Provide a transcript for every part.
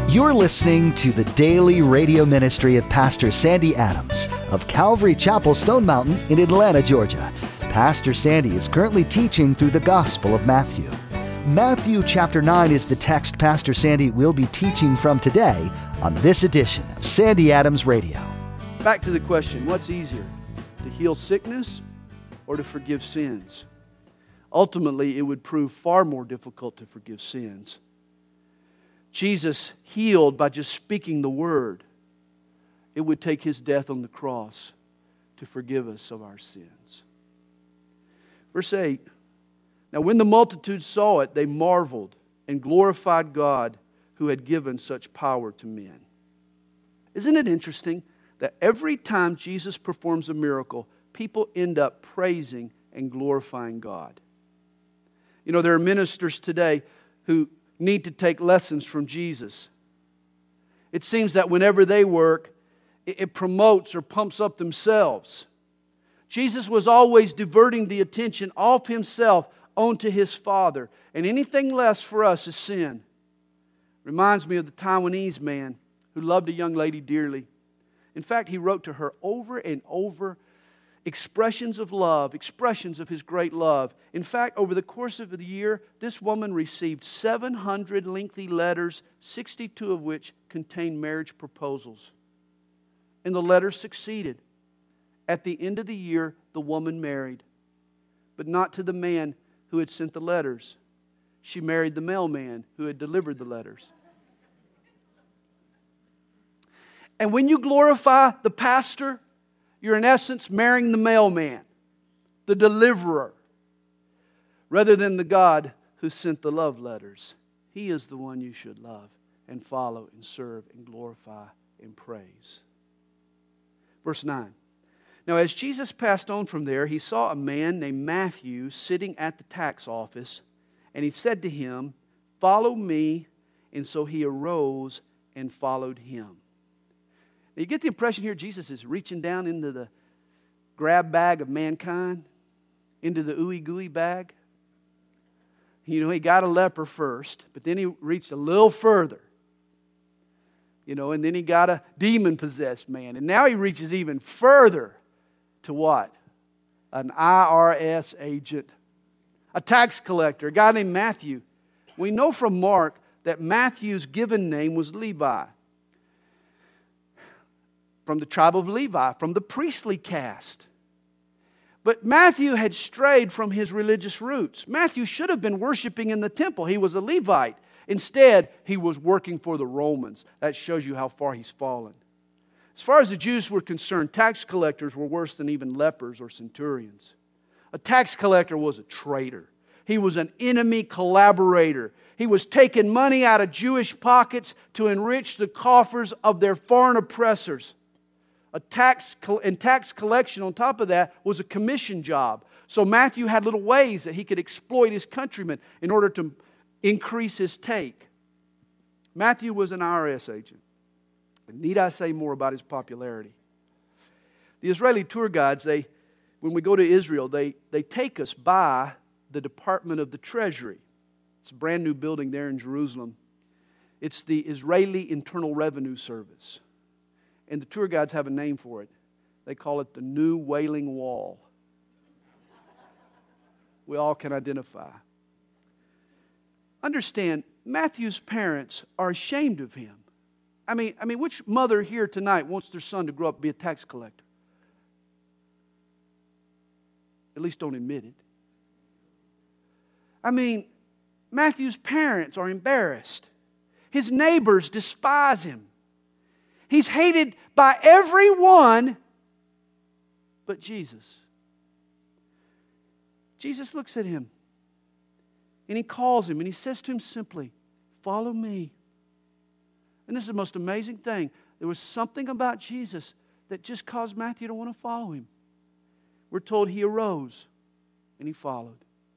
You're listening to the daily radio ministry of Pastor Sandy Adams of Calvary Chapel, Stone Mountain in Atlanta, Georgia. Pastor Sandy is currently teaching through the Gospel of Matthew. Matthew chapter 9 is the text Pastor Sandy will be teaching from today on this edition of Sandy Adams Radio. Back to the question, what's easier, to heal sickness or to forgive sins? Ultimately, it would prove far more difficult to forgive sins. Jesus healed by just speaking the word. It would take His death on the cross to forgive us of our sins. Verse 8, now when the multitude saw it, they marveled and glorified God who had given such power to men. Isn't it interesting that every time Jesus performs a miracle, people end up praising and glorifying God? You know, there are ministers today who need to take lessons from Jesus. It seems that whenever they work, it promotes or pumps up themselves. Jesus was always diverting the attention off Himself onto His Father. And anything less for us is sin. Reminds me of the Taiwanese man who loved a young lady dearly. In fact, he wrote to her over and over expressions of love, expressions of his great love. In fact, over the course of the year, this woman received 700 lengthy letters, 62 of which contained marriage proposals. And the letters succeeded. At the end of the year, the woman married, but not to the man who had sent the letters. She married the mailman who had delivered the letters. And when you glorify the pastor, you're in essence marrying the mailman, the deliverer, rather than the God who sent the love letters. He is the one you should love and follow and serve and glorify and praise. Verse 9. Now as Jesus passed on from there, He saw a man named Matthew sitting at the tax office, and He said to him, "Follow me." And so he arose and followed Him. You get the impression here Jesus is reaching down into the grab bag of mankind, into the ooey gooey bag. You know, He got a leper first, but then He reached a little further. You know, and then He got a demon-possessed man. And now He reaches even further to what? An IRS agent, a tax collector, a guy named Matthew. We know from Mark that Matthew's given name was Levi, from the tribe of Levi, from the priestly caste. But Matthew had strayed from his religious roots. Matthew should have been worshiping in the temple. He was a Levite. Instead, he was working for the Romans. That shows you how far he's fallen. As far as the Jews were concerned, tax collectors were worse than even lepers or centurions. A tax collector was a traitor. He was an enemy collaborator. He was taking money out of Jewish pockets to enrich the coffers of their foreign oppressors. Tax collection on top of that was a commission job. So Matthew had little ways that he could exploit his countrymen in order to increase his take. Matthew was an IRS agent. Need I say more about his popularity? The Israeli tour guides, when we go to Israel, they take us by the Department of the Treasury. It's a brand new building there in Jerusalem. It's the Israeli Internal Revenue Service. And the tour guides have a name for it. They call it the New Wailing Wall. We all can identify. Understand, Matthew's parents are ashamed of him. I mean, which mother here tonight wants their son to grow up and be a tax collector? At least don't admit it. I mean, Matthew's parents are embarrassed. His neighbors despise him. He's hated by everyone but Jesus. Jesus looks at him and He calls him and He says to him simply, "Follow me." And this is the most amazing thing. There was something about Jesus that just caused Matthew to want to follow Him. We're told he arose and he followed.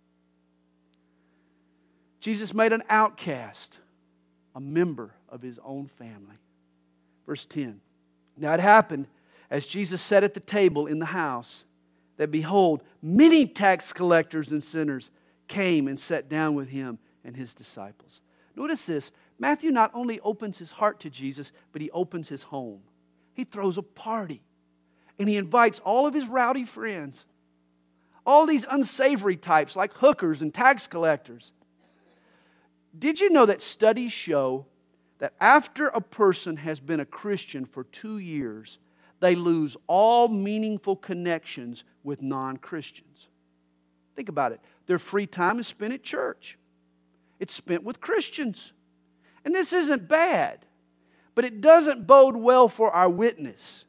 Jesus made an outcast a member of His own family. Verse 10. Now it happened as Jesus sat at the table in the house that behold, many tax collectors and sinners came and sat down with Him and His disciples. Notice this. Matthew not only opens his heart to Jesus, but he opens his home. He throws a party. And he invites all of his rowdy friends. All these unsavory types like hookers and tax collectors. Did you know that studies show that after a person has been a Christian for 2 years, they lose all meaningful connections with non-Christians? Think about it. Their free time is spent at church. It's spent with Christians. And this isn't bad, but it doesn't bode well for our witness.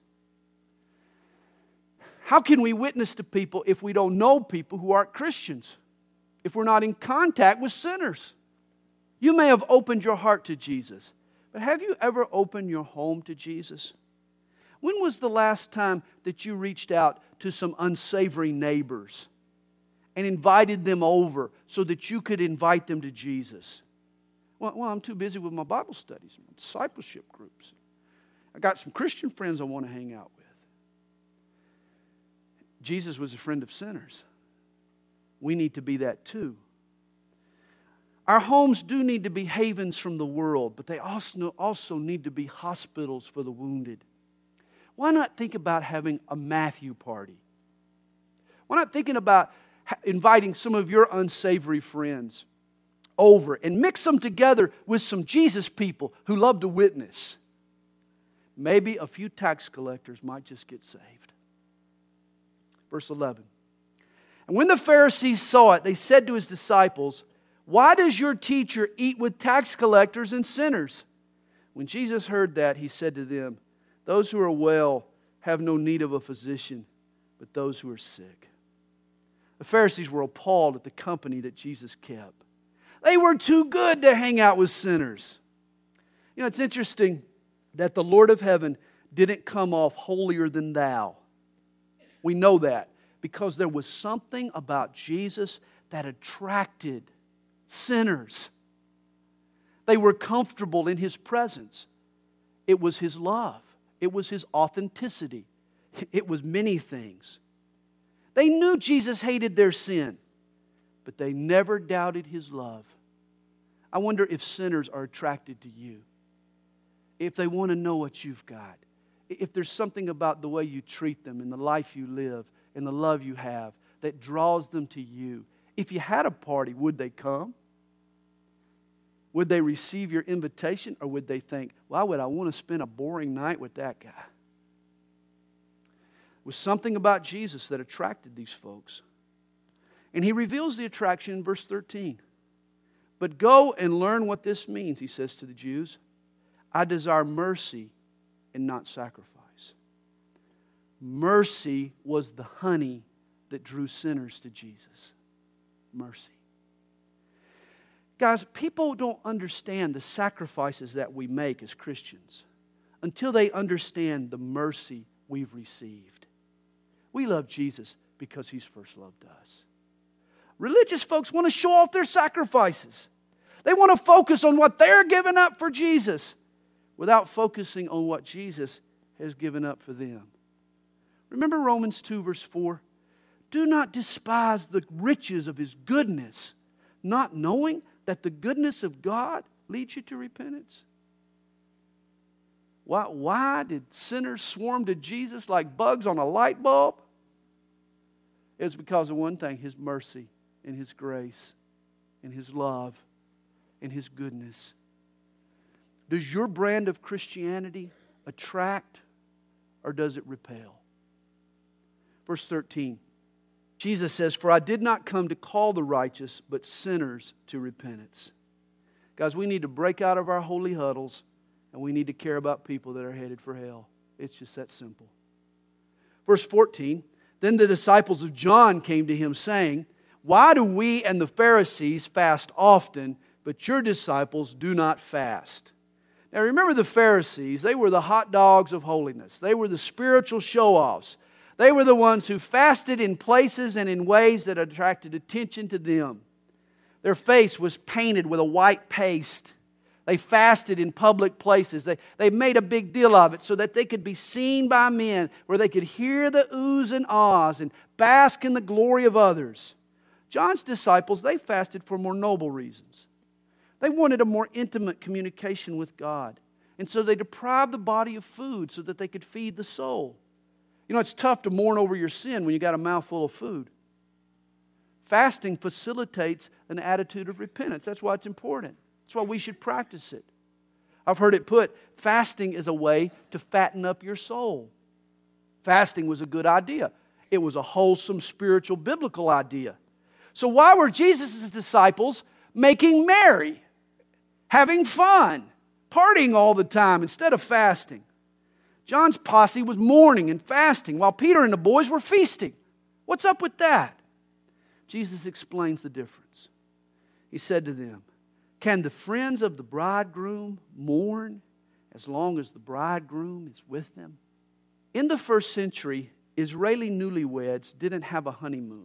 How can we witness to people if we don't know people who aren't Christians? If we're not in contact with sinners? You may have opened your heart to Jesus, but have you ever opened your home to Jesus? When was the last time that you reached out to some unsavory neighbors and invited them over so that you could invite them to Jesus? Well, I'm too busy with my Bible studies, my discipleship groups. I got some Christian friends I want to hang out with. Jesus was a friend of sinners. We need to be that too. Our homes do need to be havens from the world, but they also need to be hospitals for the wounded. Why not think about having a Matthew party? Why not thinking about inviting some of your unsavory friends over and mix them together with some Jesus people who love to witness? Maybe a few tax collectors might just get saved. Verse 11. And when the Pharisees saw it, they said to his disciples, "Why does your teacher eat with tax collectors and sinners?" When Jesus heard that, he said to them, "Those who are well have no need of a physician, but those who are sick." The Pharisees were appalled at the company that Jesus kept. They were too good to hang out with sinners. You know, it's interesting that the Lord of heaven didn't come off holier than thou. We know that because there was something about Jesus that attracted sinners. They were comfortable in His presence. It was His love. It was His authenticity. It was many things. They knew Jesus hated their sin, but they never doubted His love. I wonder if sinners are attracted to you. If they want to know what you've got. If there's something about the way you treat them and the life you live and the love you have that draws them to you. If you had a party, would they come? Would they receive your invitation, or would they think, why would I want to spend a boring night with that guy? It was something about Jesus that attracted these folks. And He reveals the attraction in verse 13. But go and learn what this means, He says to the Jews. I desire mercy and not sacrifice. Mercy was the honey that drew sinners to Jesus. Mercy. Guys, people don't understand the sacrifices that we make as Christians until they understand the mercy we've received. We love Jesus because He's first loved us. Religious folks want to show off their sacrifices. They want to focus on what they're giving up for Jesus without focusing on what Jesus has given up for them. Remember Romans 2 verse 4? Do not despise the riches of His goodness, not knowing that the goodness of God leads you to repentance. Why did sinners swarm to Jesus like bugs on a light bulb? It's because of one thing, His mercy and His grace and His love and His goodness. Does your brand of Christianity attract or does it repel? Verse 13. Jesus says, "For I did not come to call the righteous, but sinners to repentance." Guys, we need to break out of our holy huddles and we need to care about people that are headed for hell. It's just that simple. Verse 14, then the disciples of John came to Him saying, "Why do we and the Pharisees fast often, but your disciples do not fast?" Now remember the Pharisees, they were the hot dogs of holiness. They were the spiritual show-offs. They were the ones who fasted in places and in ways that attracted attention to them. Their face was painted with a white paste. They fasted in public places. They made a big deal of it so that they could be seen by men, where they could hear the oohs and ahs and bask in the glory of others. John's disciples, they fasted for more noble reasons. They wanted a more intimate communication with God. And so they deprived the body of food so that they could feed the soul. You know, it's tough to mourn over your sin when you got a mouthful of food. Fasting facilitates an attitude of repentance. That's why it's important. That's why we should practice it. I've heard it put, fasting is a way to fatten up your soul. Fasting was a good idea. It was a wholesome, spiritual, biblical idea. So why were Jesus' disciples making merry, having fun, partying all the time instead of fasting? John's posse was mourning and fasting while Peter and the boys were feasting. What's up with that? Jesus explains the difference. He said to them, "Can the friends of the bridegroom mourn as long as the bridegroom is with them?" In the first century, Israeli newlyweds didn't have a honeymoon.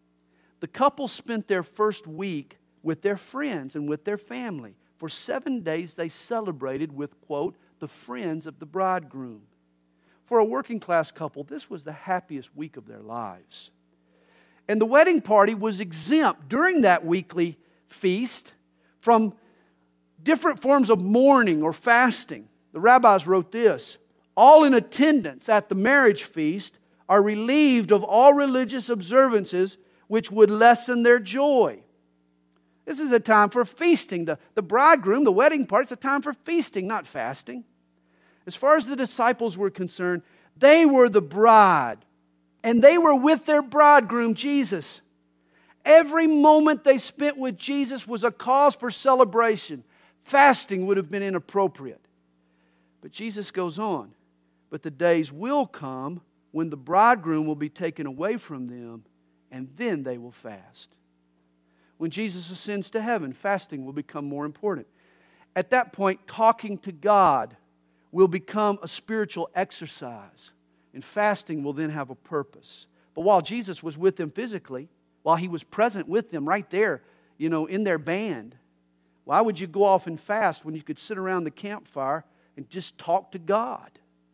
The couple spent their first week with their friends and with their family. For 7 days they celebrated with, quote, the friends of the bridegroom. For a working class couple, this was the happiest week of their lives. And the wedding party was exempt during that weekly feast from different forms of mourning or fasting. The rabbis wrote this: all in attendance at the marriage feast are relieved of all religious observances which would lessen their joy. This is a time for feasting. The bridegroom, the wedding party, it's a time for feasting, not fasting. As far as the disciples were concerned, they were the bride, and they were with their bridegroom, Jesus. Every moment they spent with Jesus was a cause for celebration. Fasting would have been inappropriate. But Jesus goes on, "But the days will come when the bridegroom will be taken away from them, and then they will fast." When Jesus ascends to heaven, fasting will become more important. At that point, talking to God will become a spiritual exercise, and fasting will then have a purpose. But while Jesus was with them physically, while He was present with them right there, in their band, why would you go off and fast when you could sit around the campfire and just talk to God?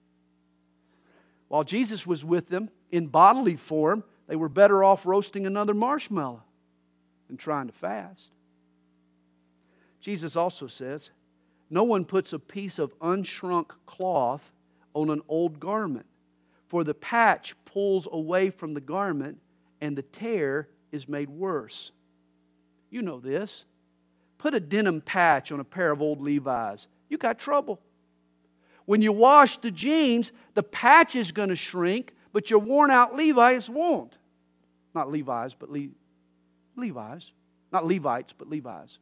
While Jesus was with them in bodily form, they were better off roasting another marshmallow than trying to fast. Jesus also says, "No one puts a piece of unshrunk cloth on an old garment, for the patch pulls away from the garment and the tear is made worse." You know this. Put a denim patch on a pair of old Levi's. You got trouble. When you wash the jeans, the patch is going to shrink, but your worn out Levi's won't. Not Levi's, but Levi's. Not Levites, but Levi's.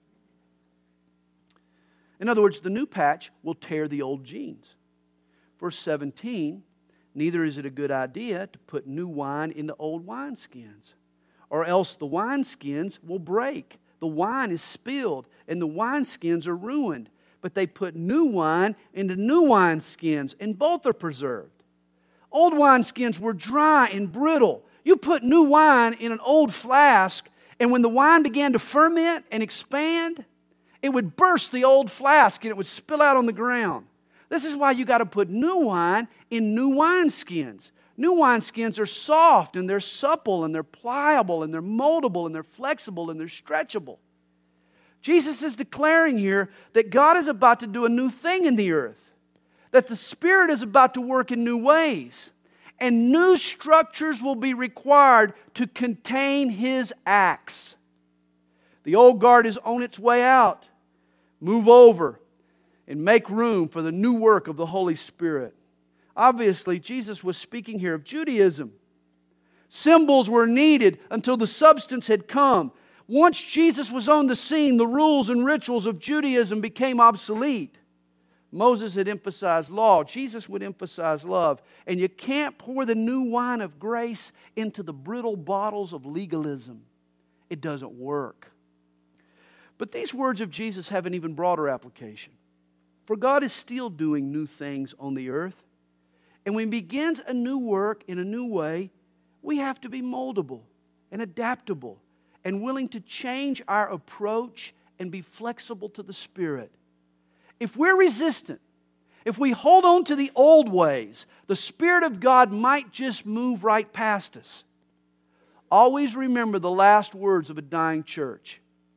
In other words, the new patch will tear the old jeans. Verse 17, "Neither is it a good idea to put new wine into old wineskins, or else the wineskins will break. The wine is spilled, and the wineskins are ruined. But they put new wine into new wineskins, and both are preserved. Old wineskins were dry and brittle. You put new wine in an old flask, and when the wine began to ferment and expand, it would burst the old flask and it would spill out on the ground. This is why you got to put new wine in new wineskins. New wineskins are soft and they're supple and they're pliable and they're moldable and they're flexible and they're stretchable." Jesus is declaring here that God is about to do a new thing in the earth, that the Spirit is about to work in new ways, and new structures will be required to contain His acts. The old guard is on its way out. Move over and make room for the new work of the Holy Spirit. Obviously, Jesus was speaking here of Judaism. Symbols were needed until the substance had come. Once Jesus was on the scene, the rules and rituals of Judaism became obsolete. Moses had emphasized law. Jesus would emphasize love. And you can't pour the new wine of grace into the brittle bottles of legalism. It doesn't work. But these words of Jesus have an even broader application. For God is still doing new things on the earth. And when He begins a new work in a new way, we have to be moldable and adaptable and willing to change our approach and be flexible to the Spirit. If we're resistant, if we hold on to the old ways, the Spirit of God might just move right past us. Always remember the last words of a dying church.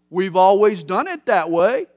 We've always done it that way.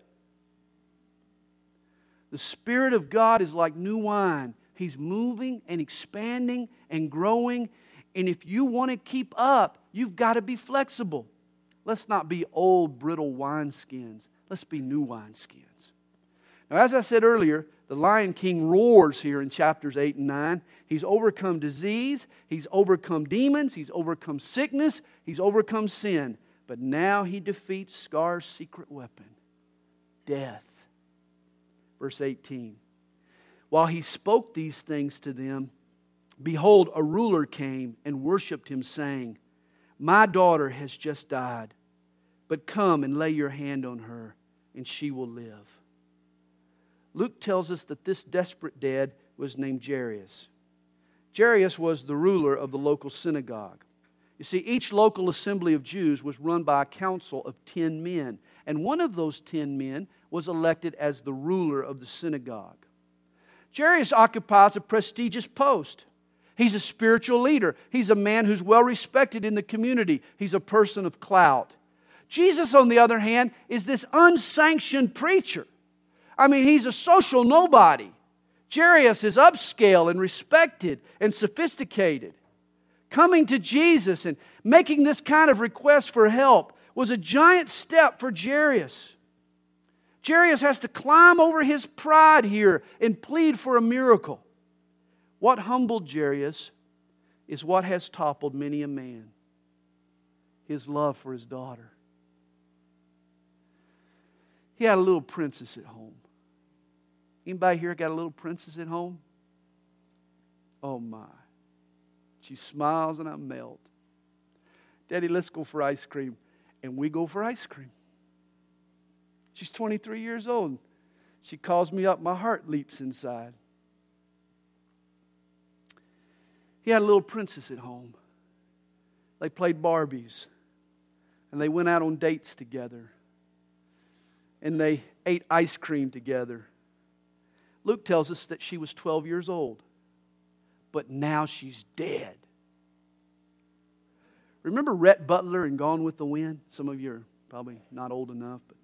The Spirit of God is like new wine. He's moving and expanding and growing. And if you want to keep up, you've got to be flexible. Let's not be old, brittle wineskins. Let's be new wineskins. Now, as I said earlier, the Lion King roars here in chapters 8 and 9. He's overcome disease. He's overcome demons. He's overcome sickness. He's overcome sin. But now he defeats Scar's secret weapon, death. Verse 18. While he spoke these things to them, behold, a ruler came and worshipped him, saying, My daughter has just died, but come and lay your hand on her, and she will live. Luke tells us that this desperate dead was named Jairus. Jairus was the ruler of the local synagogue. You see, each local assembly of Jews was run by a council of 10 men, and one of those 10 men was elected as the ruler of the synagogue. Jairus occupies a prestigious post. He's a spiritual leader. He's a man who's well respected in the community. He's a person of clout. Jesus, on the other hand, is this unsanctioned preacher. I mean, he's a social nobody. Jairus is upscale and respected and sophisticated. Coming to Jesus and making this kind of request for help was a giant step for Jairus. Jairus has to climb over his pride here and plead for a miracle. What humbled Jairus is what has toppled many a man: his love for his daughter. He had a little princess at home. Anybody here got a little princess at home? Oh my. She smiles and I melt. Daddy, let's go for ice cream. And we go for ice cream. She's 23 years old. She calls me up. My heart leaps inside. He had a little princess at home. They played Barbies. And they went out on dates together. And they ate ice cream together. Luke tells us that she was 12 years old. But now she's dead. Remember Rhett Butler in Gone with the Wind? Some of you are probably not old enough, but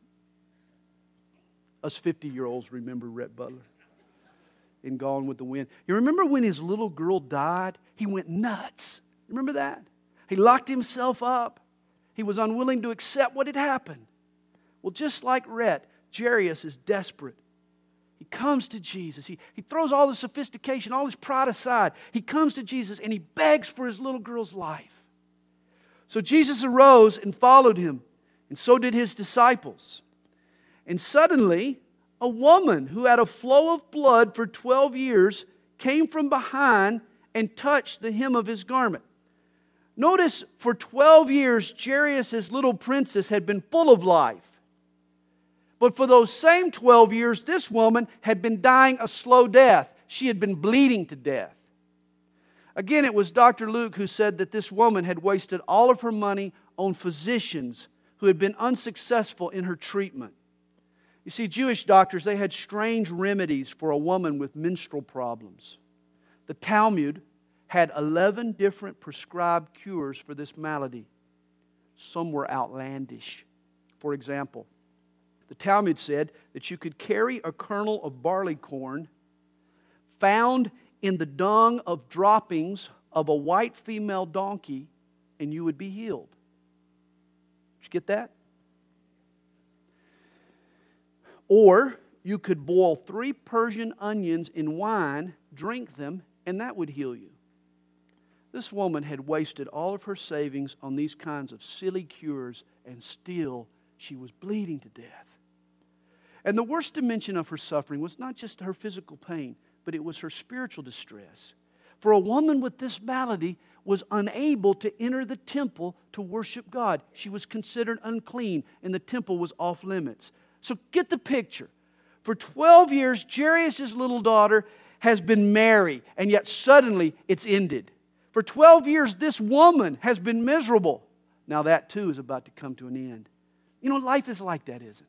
us 50-year-olds remember Rhett Butler in Gone with the Wind. You remember when his little girl died? He went nuts. Remember that? He locked himself up. He was unwilling to accept what had happened. Well, just like Rhett, Jairus is desperate. He comes to Jesus. He throws all the sophistication, all his pride aside. He comes to Jesus and he begs for his little girl's life. So Jesus arose and followed him, and so did his disciples. And suddenly, a woman who had a flow of blood for 12 years came from behind and touched the hem of his garment. Notice, for 12 years, Jairus' little princess had been full of life. But for those same 12 years, this woman had been dying a slow death. She had been bleeding to death. Again, it was Dr. Luke who said that this woman had wasted all of her money on physicians who had been unsuccessful in her treatment. You see, Jewish doctors, they had strange remedies for a woman with menstrual problems. The Talmud had 11 different prescribed cures for this malady. Some were outlandish. For example, the Talmud said that you could carry a kernel of barley corn found in the dung of droppings of a white female donkey and you would be healed. Did you get that? Or you could boil 3 Persian onions in wine, drink them, and that would heal you. This woman had wasted all of her savings on these kinds of silly cures, and still she was bleeding to death. And the worst dimension of her suffering was not just her physical pain, but it was her spiritual distress. For a woman with this malady was unable to enter the temple to worship God. She was considered unclean, and the temple was off limits. So get the picture. For 12 years, Jairus' little daughter has been married, and yet suddenly it's ended. For 12 years, this woman has been miserable. Now that too is about to come to an end. You know, life is like that, isn't it?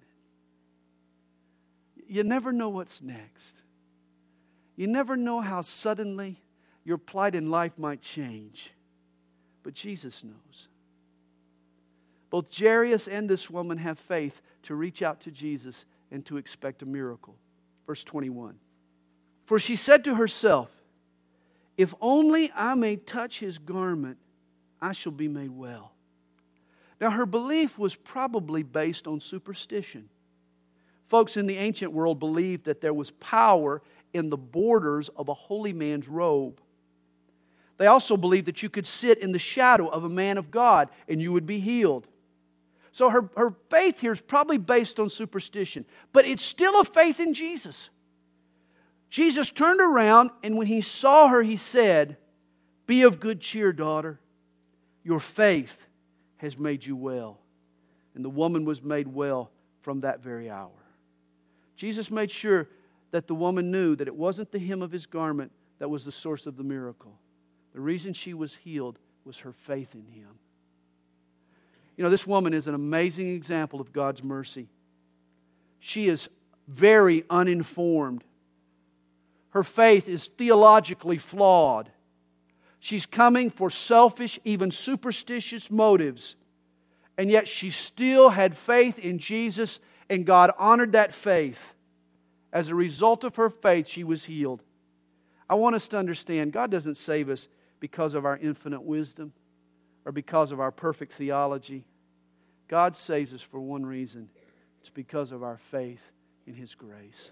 You never know what's next. You never know how suddenly your plight in life might change. But Jesus knows. Both Jairus and this woman have faith to reach out to Jesus and to expect a miracle. Verse 21. For she said to herself, if only I may touch his garment, I shall be made well. Now her belief was probably based on superstition. Folks in the ancient world believed that there was power in the borders of a holy man's robe. They also believed that you could sit in the shadow of a man of God and you would be healed. So her faith here is probably based on superstition, but it's still a faith in Jesus. Jesus turned around, and when He saw her, He said, be of good cheer, daughter. Your faith has made you well. And the woman was made well from that very hour. Jesus made sure that the woman knew that it wasn't the hem of His garment that was the source of the miracle. The reason she was healed was her faith in Him. You know, this woman is an amazing example of God's mercy. She is very uninformed. Her faith is theologically flawed. She's coming for selfish, even superstitious motives. And yet she still had faith in Jesus, and God honored that faith. As a result of her faith, she was healed. I want us to understand, God doesn't save us because of our infinite wisdom or because of our perfect theology. God saves us for one reason. It's because of our faith in His grace.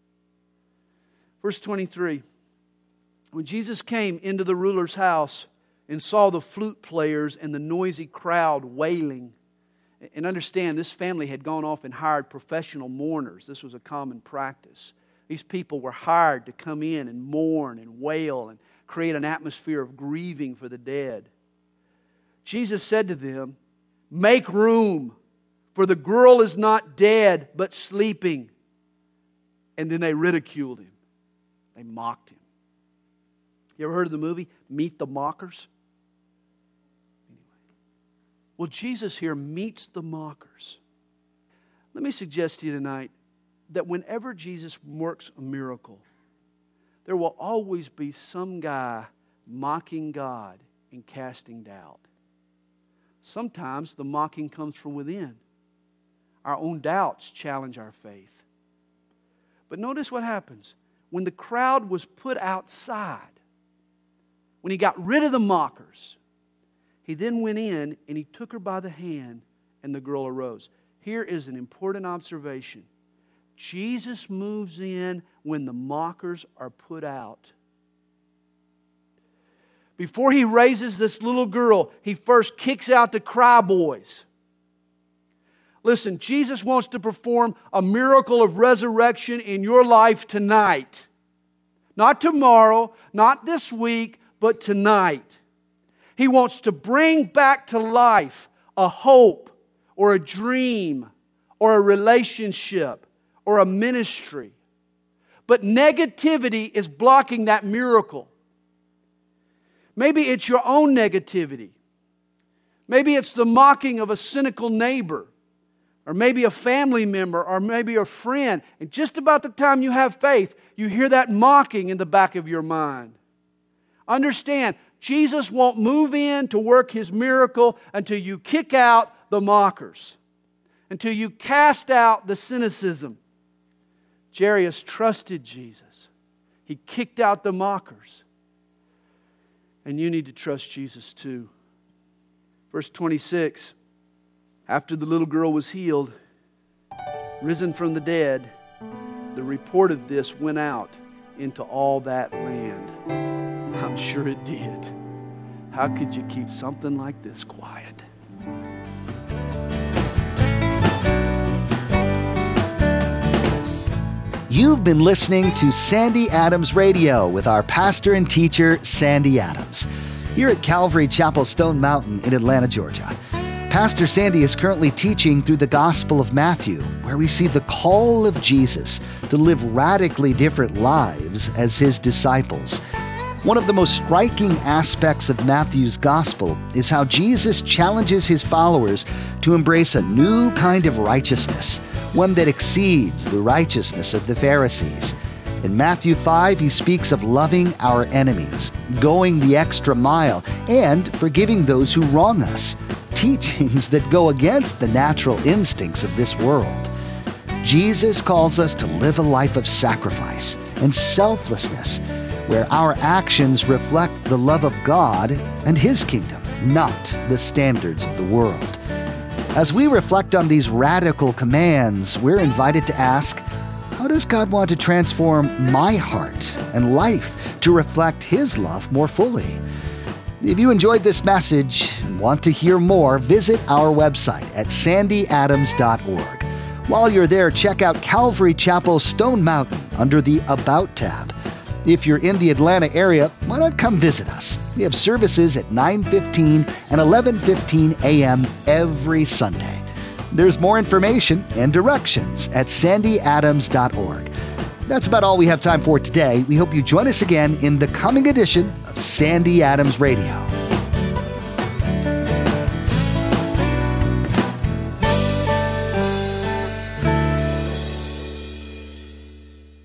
Verse 23. When Jesus came into the ruler's house and saw the flute players and the noisy crowd wailing, and understand, this family had gone off and hired professional mourners. This was a common practice. These people were hired to come in and mourn and wail and create an atmosphere of grieving for the dead. Jesus said to them, make room, for the girl is not dead, but sleeping. And then they ridiculed Him. They mocked Him. You ever heard of the movie Meet the Mockers? Well, Jesus here meets the mockers. Let me suggest to you tonight that whenever Jesus works a miracle, there will always be some guy mocking God and casting doubt. Sometimes the mocking comes from within. Our own doubts challenge our faith. But notice what happens. When the crowd was put outside, when He got rid of the mockers, He then went in and He took her by the hand, and the girl arose. Here is an important observation. Jesus moves in when the mockers are put out. Before He raises this little girl, He first kicks out the cryboys. Listen, Jesus wants to perform a miracle of resurrection in your life tonight. Not tomorrow, not this week, but tonight. He wants to bring back to life a hope or a dream or a relationship or a ministry. But negativity is blocking that miracle. Maybe it's your own negativity. Maybe it's the mocking of a cynical neighbor, or maybe a family member, or maybe a friend. And just about the time you have faith, you hear that mocking in the back of your mind. Understand, Jesus won't move in to work His miracle until you kick out the mockers, until you cast out the cynicism. Jairus trusted Jesus. He kicked out the mockers. And you need to trust Jesus too. Verse 26, after the little girl was healed, risen from the dead, the report of this went out into all that land. I'm sure it did. How could you keep something like this quiet? You've been listening to Sandy Adams Radio with our pastor and teacher, Sandy Adams, here at Calvary Chapel Stone Mountain in Atlanta, Georgia. Pastor Sandy is currently teaching through the Gospel of Matthew, where we see the call of Jesus to live radically different lives as His disciples. One of the most striking aspects of Matthew's Gospel is how Jesus challenges His followers to embrace a new kind of righteousness, one that exceeds the righteousness of the Pharisees. In Matthew 5, He speaks of loving our enemies, going the extra mile, and forgiving those who wrong us. teachings that go against the natural instincts of this world. Jesus calls us to live a life of sacrifice and selflessness, where our actions reflect the love of God and His kingdom, not the standards of the world. As we reflect on these radical commands, we're invited to ask, how does God want to transform my heart and life to reflect His love more fully? If you enjoyed this message and want to hear more, visit our website at sandyadams.org. While you're there, check out Calvary Chapel Stone Mountain under the About tab. If you're in the Atlanta area, why not come visit us? We have services at 9:15 and 11:15 a.m. every Sunday. There's more information and directions at sandyadams.org. That's about all we have time for today. We hope you join us again in the coming edition of Sandy Adams Radio.